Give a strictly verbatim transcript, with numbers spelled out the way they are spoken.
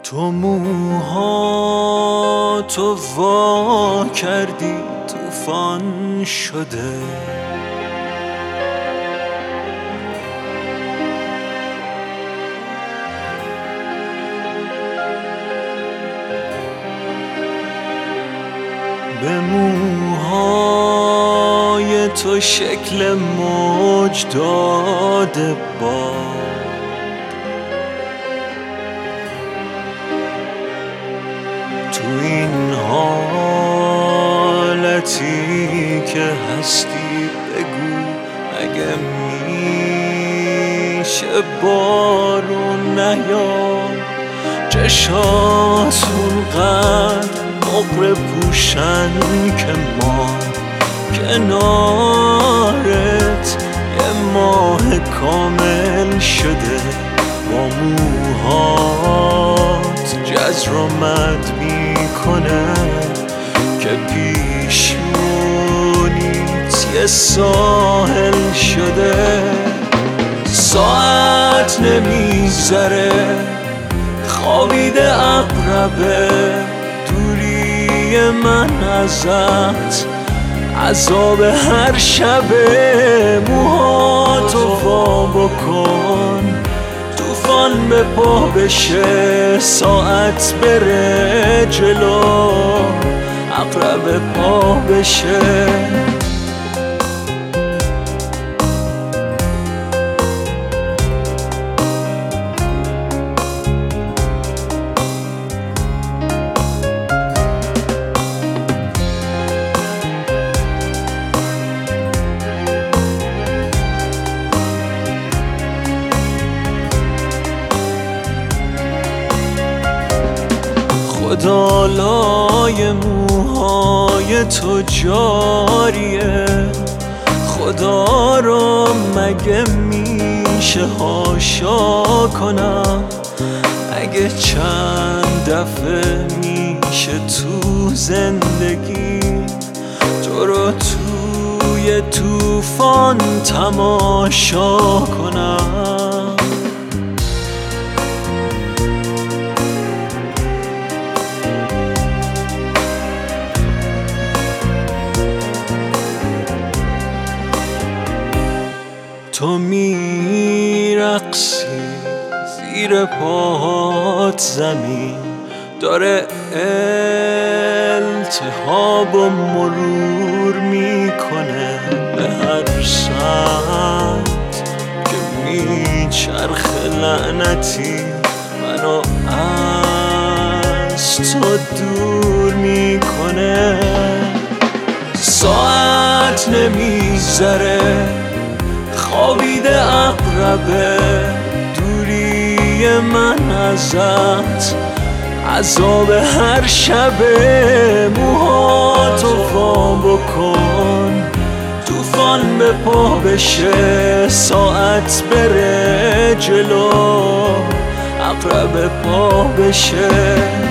تو موها تو وا کردی طوفان شده، به موهای تو شکل موج داده باد. تو این حالتی که هستی بگو اگه میشه بارون نیاد، چشات اونقدر نقره پوشن که ما کنارت یه ماه کامل شده، با موهات جزر و مد میکنه که پیشونیت یه ساحل شده. ساعت نمیذاره خوابیده عقربه، دوری من ازت عذاب هر شبه. موهاتو وا بکن طوفان به پا بشه، ساعت بره جلو عقرب پا بشه. خدالای موهای تو جاریه، خدا رو مگه میشه حاشا کنم؟ اگه چند دفعه میشه تو زندگی تو رو توی طوفان تماشا کنم. تو میرقصی زیر پاهات، زمین داره التهاب و مرور میکنه به هر سمت که میچرخه. لعنتی منو از تو دور میکنه. ساعت نمیذاره خوابیده عقربه، دوری من ازت عذاب هر شبه. موهاتو وا بکن طوفان به پا بشه، ساعت بره جلو عقرب پا بشه.